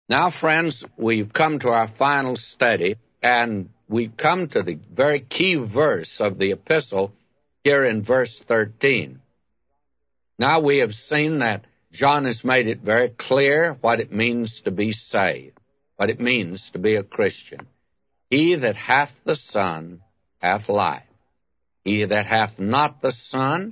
Now, friends, we've come to our final study, and we've come to the very key verse of the epistle here in verse 13. Now we have seen that John has made it very clear what it means to be saved, what it means to be a Christian. He that hath the Son hath life. He that hath not the Son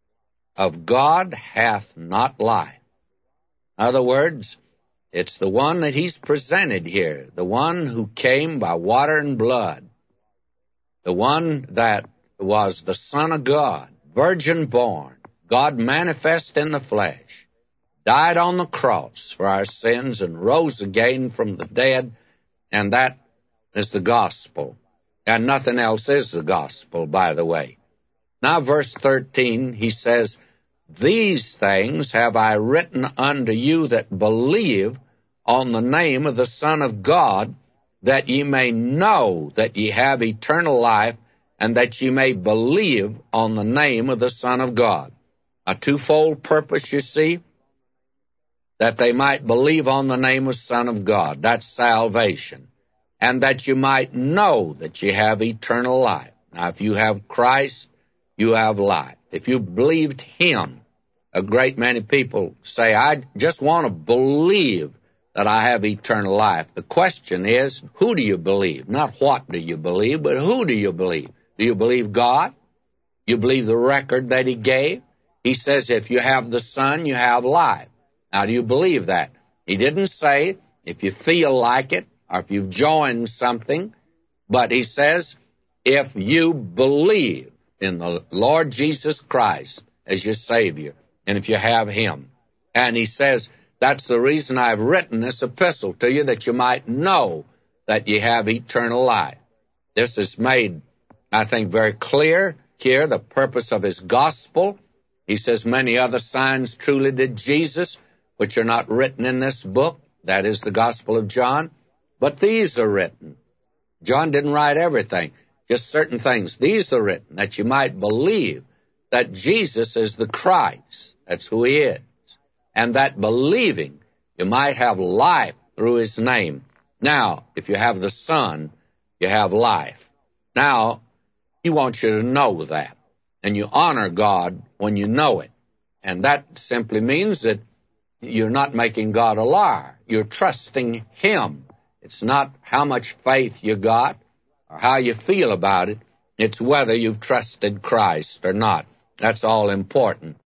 of God hath not life. In other words, it's the one that he's presented here, the one who came by water and blood, the one that was the Son of God, virgin born, God manifest in the flesh, died on the cross for our sins and rose again from the dead, and that is the gospel. And nothing else is the gospel, by the way. Now, verse 13, he says, "These things have I written unto you that believe on the name of the Son of God, that ye may know that ye have eternal life, and that ye may believe on the name of the Son of God." A twofold purpose, you see, that they might believe on the name of Son of God. That's salvation. And that you might know that you have eternal life. Now, if you have Christ, you have life. If you believed Him, a great many people say, "I just want to believe that I have eternal life." The question is, who do you believe? Not what do you believe, but who do you believe? Do you believe God? Do you believe the record that He gave? He says, if you have the Son, you have life. Now, do you believe that? He didn't say if you feel like it or if you've joined something, but He says if you believe in the Lord Jesus Christ as your Savior, and if you have Him. And He says, that's the reason I've written this epistle to you, that you might know that you have eternal life. This is made, I think, very clear here, the purpose of His gospel. He says, many other signs truly did Jesus, which are not written in this book. That is the Gospel of John. But these are written. John didn't write everything, just certain things. These are written that you might believe that Jesus is the Christ. That's who He is. And that believing, you might have life through His name. Now, if you have the Son, you have life. Now, He wants you to know that. And you honor God when you know it. And that simply means that you're not making God a liar. You're trusting Him. It's not how much faith you got or how you feel about it. It's whether you've trusted Christ or not. That's all important.